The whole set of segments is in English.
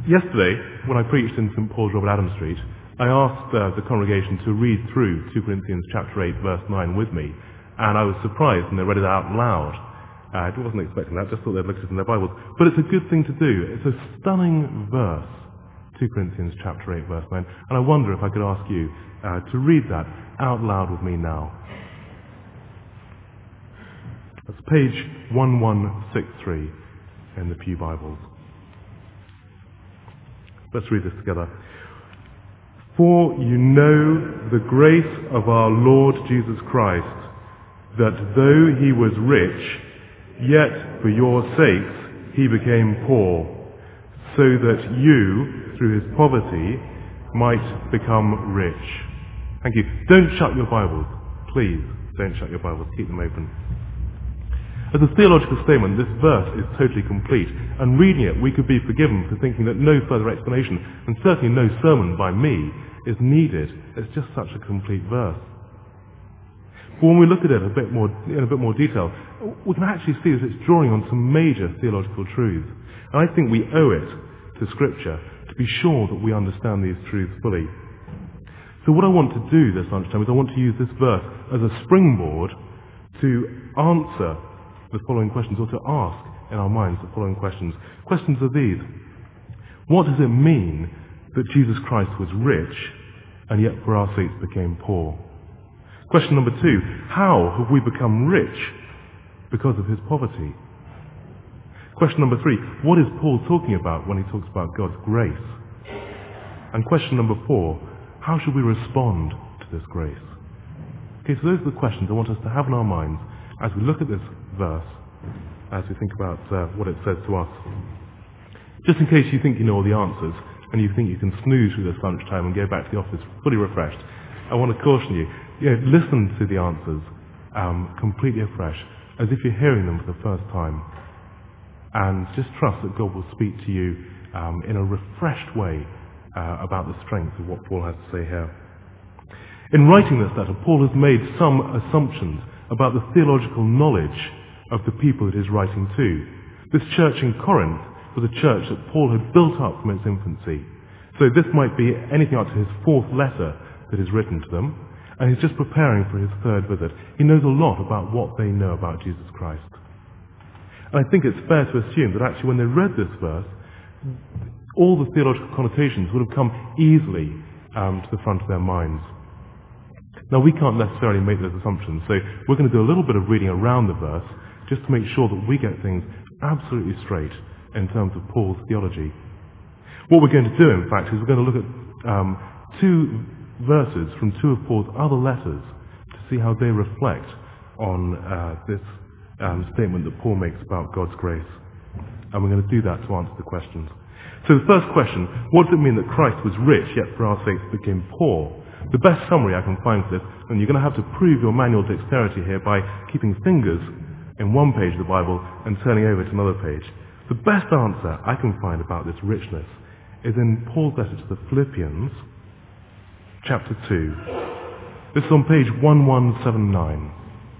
Yesterday, when I preached in St Paul's, Robert Adam Street, I asked the congregation to read through 2 Corinthians chapter 8, verse 9 with me, and I was surprised when they read it out loud. I wasn't expecting that, just thought they'd look at it in their Bibles. But it's a good thing to do. It's a stunning verse, 2 Corinthians chapter 8, verse 9, and I wonder if I could ask you to read that out loud with me now. That's page 1163 in the Pew Bibles. Let's read this together. For you know the grace of our Lord Jesus Christ, that though he was rich, yet for your sakes he became poor, so that you, through his poverty, might become rich. Thank you. Don't shut your Bibles. Please, don't shut your Bibles. Keep them open. As a theological statement, this verse is totally complete, and reading it, we could be forgiven for thinking that no further explanation, and certainly no sermon by me, is needed. It's just such a complete verse. But when we look at it in a bit more detail, we can actually see that it's drawing on some major theological truths. And I think we owe it to Scripture to be sure that we understand these truths fully. So what I want to do this lunchtime is I want to use this verse as a springboard to answer the following questions, or to ask in our minds the following questions. Questions are these. What does it mean that Jesus Christ was rich and yet for our sakes became poor? Question number 2. How have we become rich because of his poverty? Question number 3. What is Paul talking about when he talks about God's grace? And question number 4. How should we respond to this grace? Okay, so those are the questions I want us to have in our minds as we look at this verse, as we think about what it says to us. Just in case you think you know all the answers, and you think you can snooze through this lunchtime and go back to the office fully refreshed, I want to caution you, listen to the answers completely afresh, as if you're hearing them for the first time. And just trust that God will speak to you in a refreshed way about the strength of what Paul has to say here. In writing this letter, Paul has made some assumptions about the theological knowledge of the people that he's writing to. This church in Corinth was a church that Paul had built up from its infancy. So this might be anything up to his 4th letter that is written to them, and he's just preparing for his 3rd visit. He knows a lot about what they know about Jesus Christ. And I think it's fair to assume that actually when they read this verse, all the theological connotations would have come easily to the front of their minds. Now, we can't necessarily make those assumptions, so we're going to do a little bit of reading around the verse just to make sure that we get things absolutely straight in terms of Paul's theology. What we're going to do, in fact, is we're going to look at 2 verses from 2 of Paul's other letters to see how they reflect on this statement that Paul makes about God's grace. And we're going to do that to answer the questions. So the first question, what does it mean that Christ was rich, yet for our sakes became poor? The best summary I can find for this, and you're going to have to prove your manual dexterity here by keeping fingers in one page of the Bible and turning over to another page. The best answer I can find about this richness is in Paul's letter to the Philippians, chapter 2. This is on page 1179.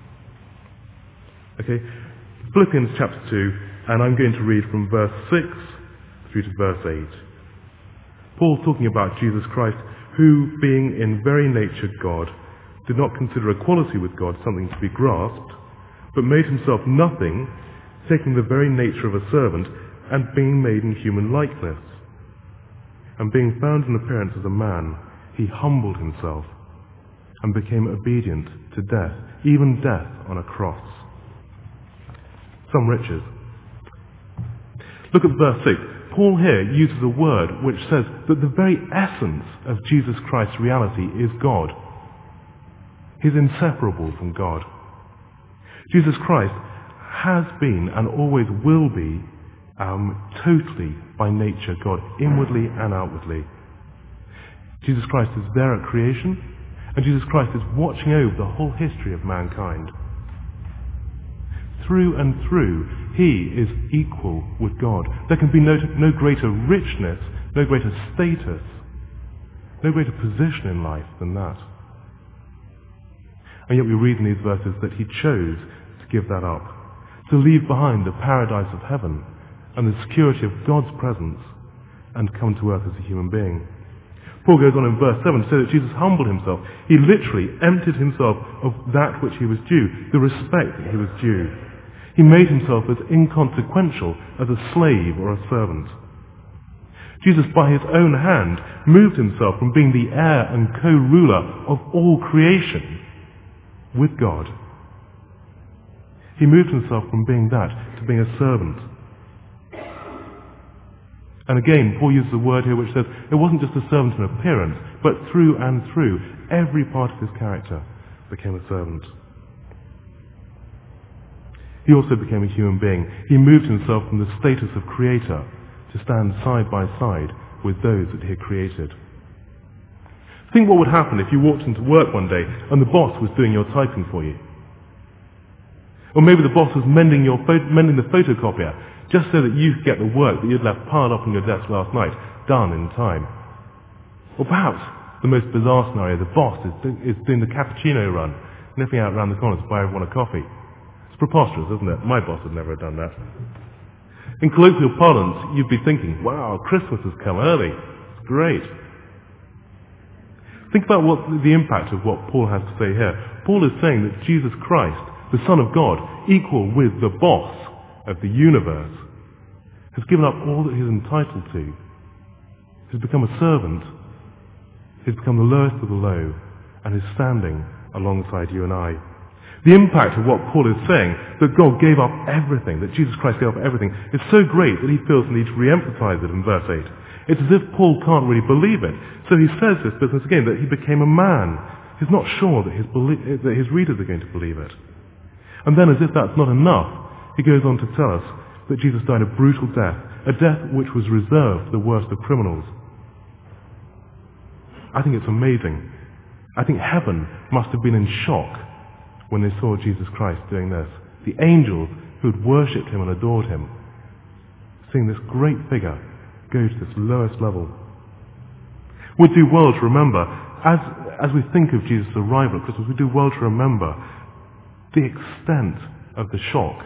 Okay, Philippians chapter 2, and I'm going to read from verse 6 through to verse 8. Paul's talking about Jesus Christ, who, being in very nature God, did not consider equality with God something to be grasped, but made himself nothing, taking the very nature of a servant, and being made in human likeness. And being found in appearance as a man, he humbled himself, and became obedient to death, even death on a cross. Some riches. Look at verse 6. Paul here uses a word which says that the very essence of Jesus Christ's reality is God. He's inseparable from God. Jesus Christ has been and always will be totally by nature God, inwardly and outwardly. Jesus Christ is there at creation, and Jesus Christ is watching over the whole history of mankind. Through and through, he is equal with God. There can be no greater richness, no greater status, no greater position in life than that. And yet we read in these verses that he chose to give that up, to leave behind the paradise of heaven and the security of God's presence, and come to earth as a human being. Paul goes on in verse 7 to say that Jesus humbled himself. He literally emptied himself of that which he was due, the respect that he was due. He made himself as inconsequential as a slave or a servant. Jesus, by his own hand, moved himself from being the heir and co-ruler of all creation with God. He moved himself from being that to being a servant. And again, Paul uses a word here which says it wasn't just a servant in appearance, but through and through, every part of his character became a servant. He also became a human being. He moved himself from the status of creator to stand side by side with those that he had created. Think what would happen if you walked into work one day and the boss was doing your typing for you. Or maybe the boss was mending the photocopier just so that you could get the work that you'd left piled up on your desk last night done in time. Or perhaps the most bizarre scenario, the boss is doing the cappuccino run, nipping out around the corner to buy everyone a coffee. It's preposterous, isn't it? My boss would never have done that. In colloquial parlance, you'd be thinking, wow, Christmas has come early. It's great. Think about the impact of what Paul has to say here. Paul is saying that Jesus Christ, the Son of God, equal with the boss of the universe, has given up all that he's entitled to. He's become a servant. He's become the lowest of the low, and is standing alongside you and I. The impact of what Paul is saying, that God gave up everything, that Jesus Christ gave up everything, is so great that he feels the need to re-emphasize it in verse 8. It's as if Paul can't really believe it. So he says this business again, that he became a man. He's not sure that his readers are going to believe it. And then, as if that's not enough, he goes on to tell us that Jesus died a brutal death, a death which was reserved for the worst of criminals. I think it's amazing. I think heaven must have been in shock when they saw Jesus Christ doing this. The angels who had worshipped him and adored him, seeing this great figure go to this lowest level. We'd do well to remember, as we think of Jesus' arrival at Christmas, we do well to remember the extent of the shock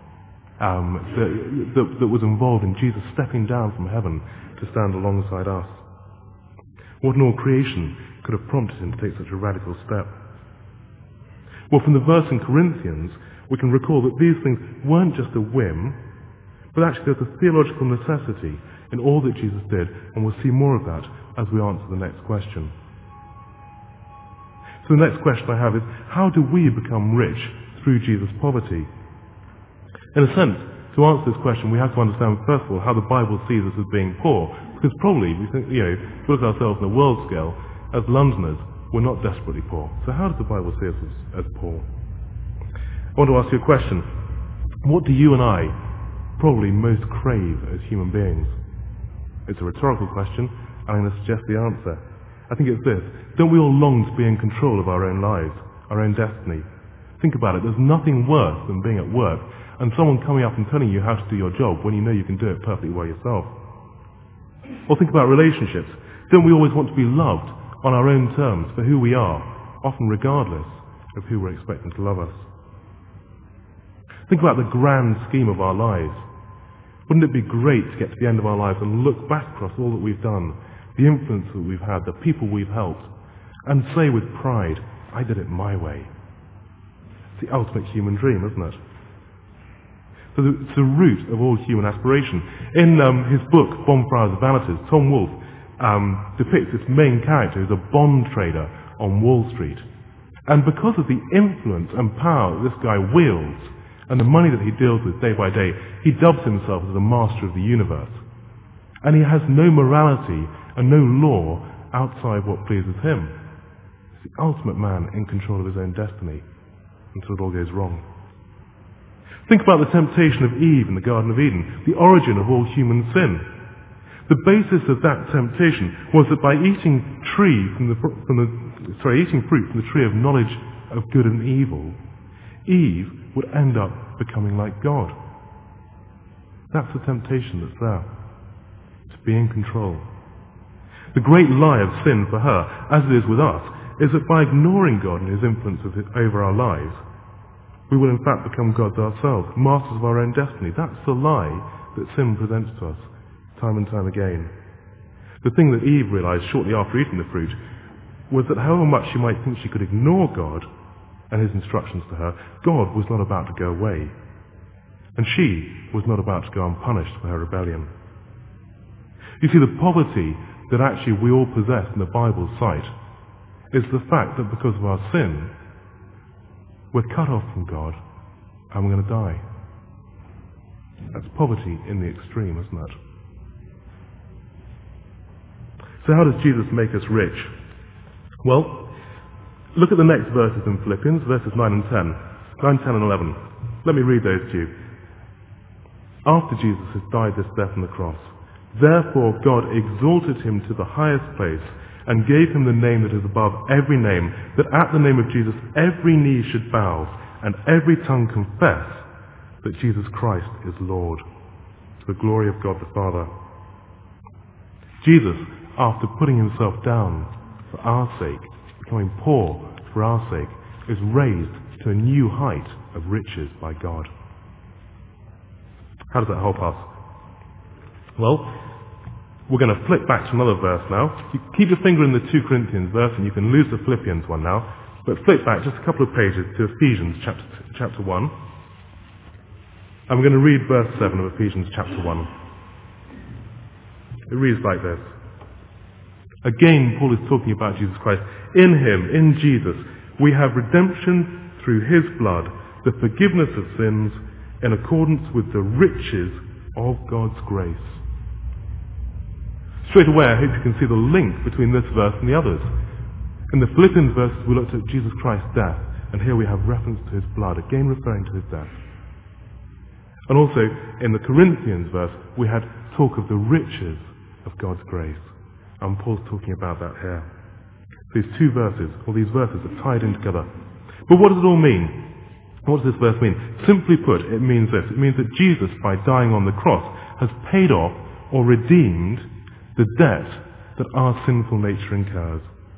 that was involved in Jesus stepping down from heaven to stand alongside us. What in all creation could have prompted him to take such a radical step? Well, from the verse in Corinthians, we can recall that these things weren't just a whim, but actually there's a theological necessity in all that Jesus did, and we'll see more of that as we answer the next question. So the next question I have is, how do we become rich through Jesus' poverty? In a sense, to answer this question, we have to understand, first of all, how the Bible sees us as being poor, because probably, we think, if we look at ourselves on a world scale, as Londoners, we're not desperately poor. So how does the Bible see us as poor? I want to ask you a question. What do you and I probably most crave as human beings? It's a rhetorical question, and I'm going to suggest the answer. I think it's this. Don't we all long to be in control of our own lives, our own destiny? Think about it. There's nothing worse than being at work and someone coming up and telling you how to do your job when you know you can do it perfectly well yourself. Or think about relationships. Don't we always want to be loved on our own terms for who we are, often regardless of who we're expecting to love us? Think about the grand scheme of our lives. Wouldn't it be great to get to the end of our lives and look back across all that we've done, the influence that we've had, the people we've helped, and say with pride, I did it my way. It's the ultimate human dream, isn't it? So it's the root of all human aspiration. In his book, Bonfires of Vanities, Tom Wolfe depicts its main character as a bond trader on Wall Street. And because of the influence and power that this guy wields, and the money that he deals with day by day, he dubs himself as the master of the universe. And he has no morality and no law outside what pleases him. He's the ultimate man in control of his own destiny until it all goes wrong. Think about the temptation of Eve in the Garden of Eden, the origin of all human sin. The basis of that temptation was that by eating fruit from the tree of knowledge of good and evil, Eve would end up becoming like God. That's the temptation that's there, to be in control. The great lie of sin for her, as it is with us, is that by ignoring God and his influence over our lives, we will in fact become gods ourselves, masters of our own destiny. That's the lie that sin presents to us time and time again. The thing that Eve realized shortly after eating the fruit was that however much she might think she could ignore God and his instructions to her, God was not about to go away. And she was not about to go unpunished for her rebellion. You see, the poverty that actually we all possess in the Bible's sight is the fact that because of our sin, we're cut off from God and we're going to die. That's poverty in the extreme, isn't it? So how does Jesus make us rich? Well, look at the next verses in Philippians, verses 9 and 10. 9, 10 and 11. Let me read those to you. After Jesus has died this death on the cross, therefore God exalted him to the highest place and gave him the name that is above every name, that at the name of Jesus every knee should bow and every tongue confess that Jesus Christ is Lord, to the glory of God the Father. Jesus, after putting himself down for our sake, becoming poor for our sake, is raised to a new height of riches by God. How does that help us? Well, we're going to flip back to another verse now. You keep your finger in the 2 Corinthians verse and you can lose the Philippians one now, but flip back just a couple of pages to Ephesians chapter 1. And we're going to read verse 7 of Ephesians chapter 1. It reads like this. Again, Paul is talking about Jesus Christ. In him, in Jesus, we have redemption through his blood, the forgiveness of sins, in accordance with the riches of God's grace. Straight away, I hope you can see the link between this verse and the others. In the Philippians verses, we looked at Jesus Christ's death, and here we have reference to his blood, again referring to his death. And also, in the Corinthians verse, we had talk of the riches of God's grace. And Paul's talking about that here. These two verses, or these verses, are tied in together. But what does it all mean? What does this verse mean? Simply put, it means this. It means that Jesus, by dying on the cross, has paid off or redeemed the debt that our sinful nature incurs.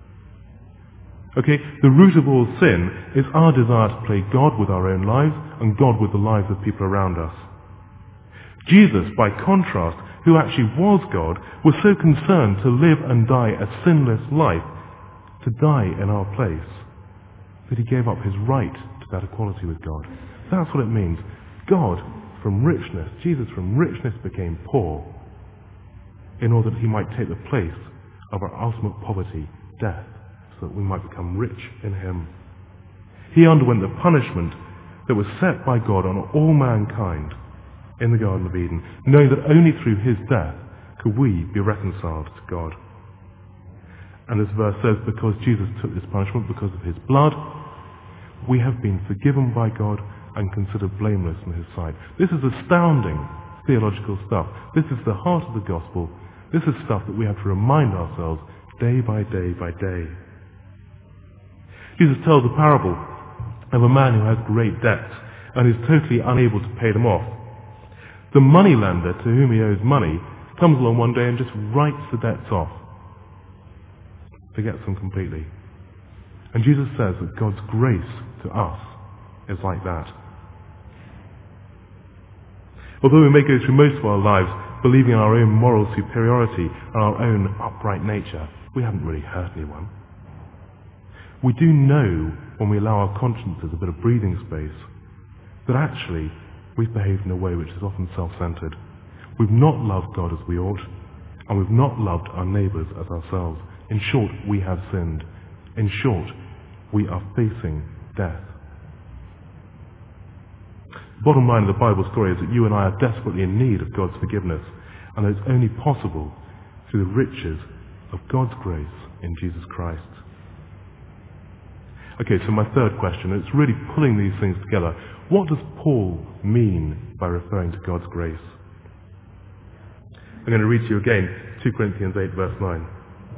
Okay, the root of all sin is our desire to play God with our own lives and God with the lives of people around us. Jesus, by contrast, who actually was God, was so concerned to live and die a sinless life, to die in our place, that he gave up his right to that equality with God. That's what it means. God, from richness, Jesus from richness became poor, in order that he might take the place of our ultimate poverty, death, so that we might become rich in him. He underwent the punishment that was set by God on all mankind in the Garden of Eden, knowing that only through his death could we be reconciled to God. And this verse says, because Jesus took this punishment, because of his blood, we have been forgiven by God and considered blameless in his sight. This is astounding theological stuff. This is the heart of the gospel. This is stuff that we have to remind ourselves day by day by day. Jesus tells a parable of a man who has great debts and is totally unable to pay them off. The moneylender to whom he owes money comes along one day and just writes the debts off, forgets them completely. And Jesus says that God's grace to us is like that. Although we may go through most of our lives believing in our own moral superiority and our own upright nature, we haven't really hurt anyone. We do know, when we allow our consciences a bit of breathing space, that actually we've behaved in a way which is often self-centered. We've not loved God as we ought, and we've not loved our neighbours as ourselves. In short, we have sinned. In short, we are facing death. The bottom line of the Bible story is that you and I are desperately in need of God's forgiveness, and it's only possible through the riches of God's grace in Jesus Christ. Okay, so my third question, it's really pulling these things together. What does Paul mean by referring to God's grace? I'm going to read to you again, 2 Corinthians 8 verse 9.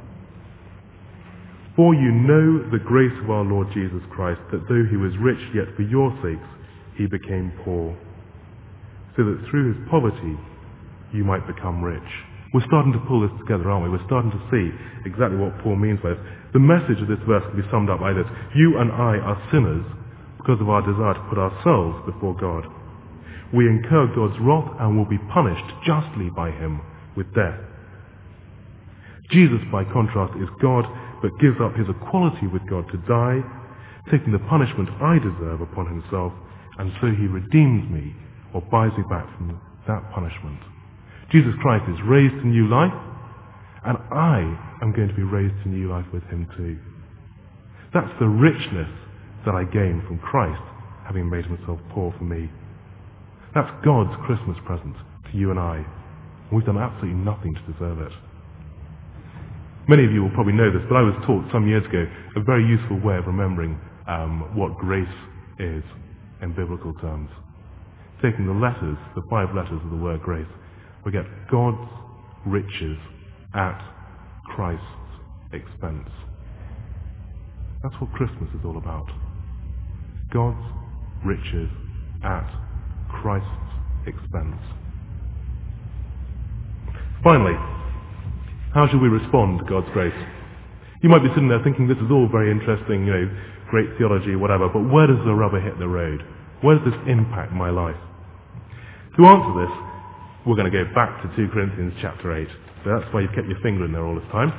For you know the grace of our Lord Jesus Christ, that though he was rich, yet for your sakes he became poor, so that through his poverty you might become rich. We're starting to pull this together, aren't we? We're starting to see exactly what Paul means by this. The message of this verse can be summed up by this. You and I are sinners because of our desire to put ourselves before God. We incur God's wrath and will be punished justly by him with death. Jesus, by contrast, is God, but gives up his equality with God to die, taking the punishment I deserve upon himself, and so he redeems me, or buys me back from that punishment. Jesus Christ is raised to new life, and I am going to be raised to new life with him too. That's the richness that I gain from Christ, having made himself poor for me. That's God's Christmas present to you and I. We've done absolutely nothing to deserve it. Many of you will probably know this, but I was taught some years ago a very useful way of remembering what grace is in biblical terms. Taking the letters, the 5 letters of the word grace, we get God's riches at Christ's expense. That's what Christmas is all about. God's riches at Christ's expense. Finally, how should we respond to God's grace? You might be sitting there thinking this is all very interesting, great theology, whatever, but where does the rubber hit the road? Where does this impact my life? To answer this, we're going to go back to 2 Corinthians chapter 8. So that's why you've kept your finger in there all this time.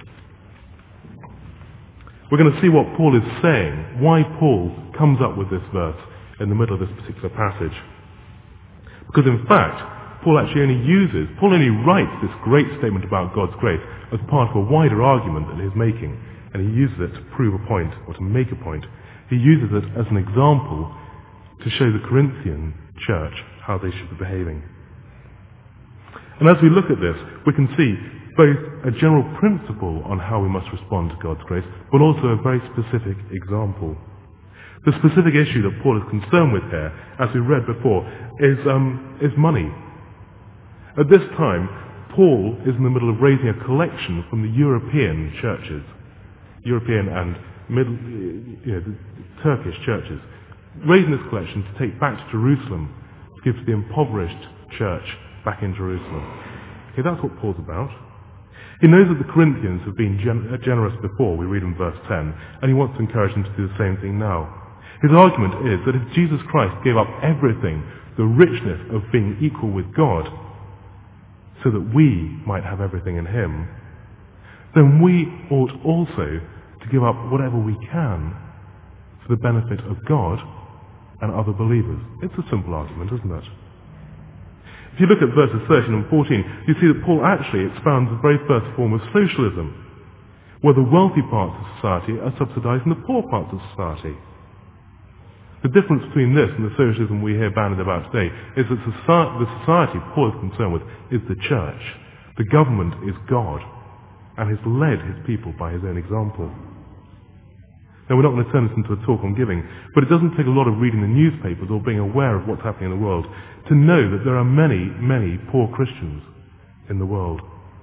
We're going to see what Paul is saying, why Paul comes up with this verse in the middle of this particular passage. Because in fact, Paul only writes this great statement about God's grace as part of a wider argument that he's making, and he uses it to prove a point, or to make a point. He uses it as an example to show the Corinthian church how they should be behaving. And as we look at this, we can see both a general principle on how we must respond to God's grace, but also a very specific example. The specific issue that Paul is concerned with here, as we read before, is money. At this time, Paul is in the middle of raising a collection from the European churches, European and the Turkish churches, raising this collection to take back to Jerusalem, to give to the impoverished church back in Jerusalem. Okay, that's what Paul's about. He knows that the Corinthians have been generous before, we read in verse 10, and he wants to encourage them to do the same thing now. His argument is that if Jesus Christ gave up everything, the richness of being equal with God, so that we might have everything in him, then we ought also to give up whatever we can for the benefit of God and other believers. It's a simple argument, isn't it? If you look at verses 13 and 14, you see that Paul actually expounds the very first form of socialism, where the wealthy parts of society are subsidizing the poor parts of society. The difference between this and the socialism we hear bandied about today is that the society Paul is concerned with is the church. The government is God, and has led his people by his own example. Now, we're not going to turn this into a talk on giving, but it doesn't take a lot of reading the newspapers or being aware of what's happening in the world to know that there are many, many poor Christians in the world.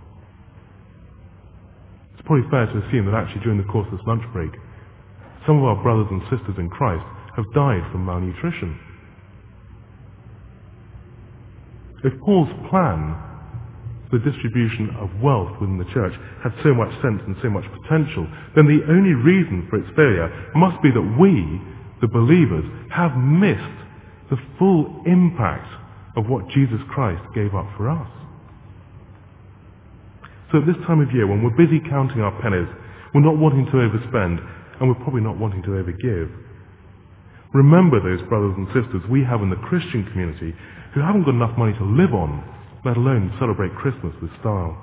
It's probably fair to assume that actually during the course of this lunch break, some of our brothers and sisters in Christ have died from malnutrition. If Paul's plan for the distribution of wealth within the church had so much sense and so much potential, then the only reason for its failure must be that we, the believers, have missed the full impact of what Jesus Christ gave up for us. So at this time of year, when we're busy counting our pennies, we're not wanting to overspend, and we're probably not wanting to overgive, remember those brothers and sisters we have in the Christian community who haven't got enough money to live on, let alone celebrate Christmas with style.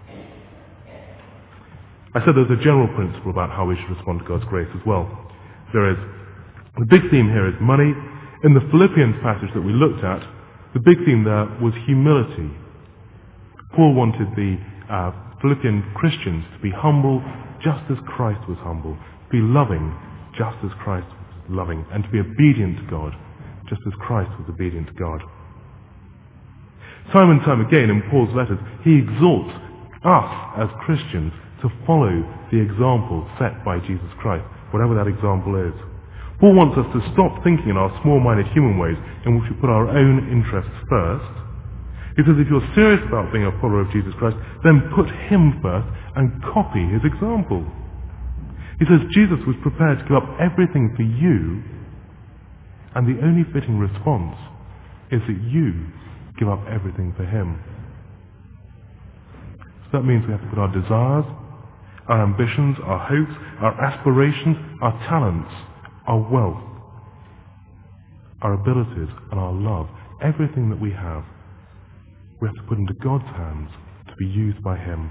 I said there's a general principle about how we should respond to God's grace as well. The big theme here is money. In the Philippians passage that we looked at, the big theme there was humility. Paul wanted the Philippian Christians to be humble just as Christ was humble, to be loving just as Christ was loving, and to be obedient to God just as Christ was obedient to God. Time and time again in Paul's letters, he exhorts us as Christians to follow the example set by Jesus Christ, whatever that example is. Paul wants us to stop thinking in our small-minded human ways in which we put our own interests first. He says if you're serious about being a follower of Jesus Christ, then put him first and copy his example. He says Jesus was prepared to give up everything for you, and the only fitting response is that you give up everything for him. So that means we have to put our desires, our ambitions, our hopes, our aspirations, our talents, our wealth, our abilities, and our love, everything that we have to put into God's hands to be used by Him.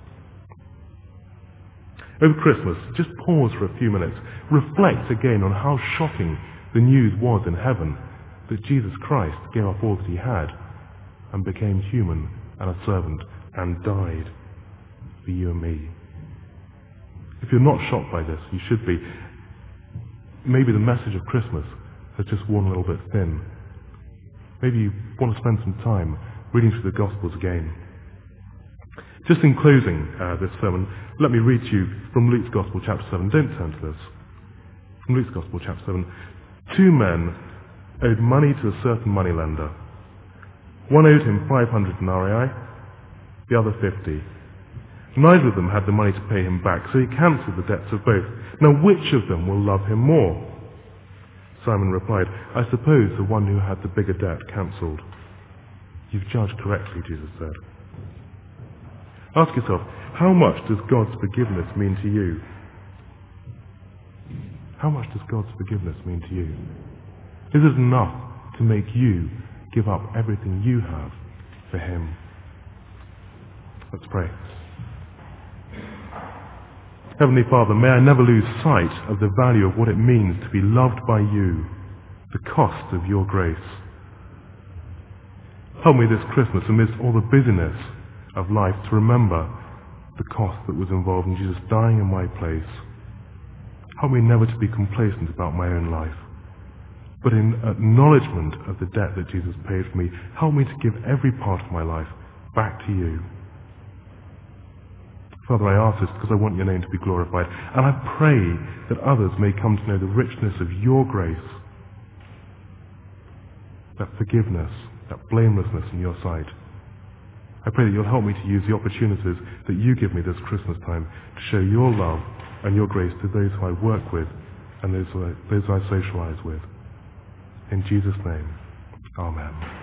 Over Christmas, just pause for a few minutes. Reflect again on how shocking the news was in heaven that Jesus Christ gave up all that He had and became human and a servant and died for you and me. If you're not shocked by this, you should be. Maybe the message of Christmas has just worn a little bit thin. Maybe you want to spend some time reading through the Gospels again. Just in closing this sermon, let me read to you from Luke's Gospel, chapter 7. Don't turn to this. From Luke's Gospel, chapter 7. 2 men owed money to a certain moneylender. One owed him 500 denarii, the other 50. Neither of them had the money to pay him back, so he cancelled the debts of both. Now which of them will love him more? Simon replied, I suppose the one who had the bigger debt cancelled. You've judged correctly, Jesus said. Ask yourself, how much does God's forgiveness mean to you? How much does God's forgiveness mean to you? Is it enough to make you give up everything you have for Him? Let's pray. Heavenly Father, may I never lose sight of the value of what it means to be loved by you, the cost of your grace. Help me this Christmas, amidst all the busyness of life, to remember the cost that was involved in Jesus dying in my place. Help me never to be complacent about my own life, but in acknowledgement of the debt that Jesus paid for me, help me to give every part of my life back to you. Father, I ask this because I want your name to be glorified, and I pray that others may come to know the richness of your grace, that forgiveness, that blamelessness in your sight. I pray that you'll help me to use the opportunities that you give me this Christmas time to show your love and your grace to those who I work with and those I socialize with. In Jesus' name, amen.